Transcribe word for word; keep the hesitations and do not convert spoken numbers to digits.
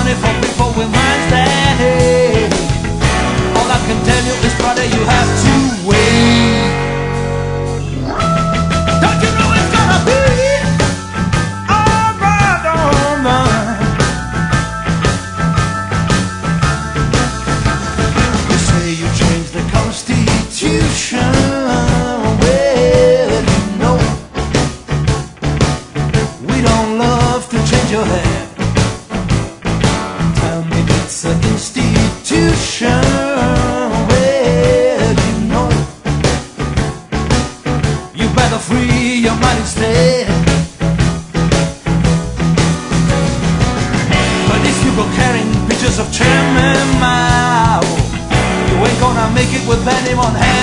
money for people with minds that hate. All I can tell you is, brother, you have to wait. Don't you know it's gonna be alright, alright? You say you changed the Constitution. Well, you know we don't love to change your head. Tell me it's an institution. Well, you know you better free your mind instead. But if you go carrying pictures of Chairman Mao, you ain't gonna make it with anyone.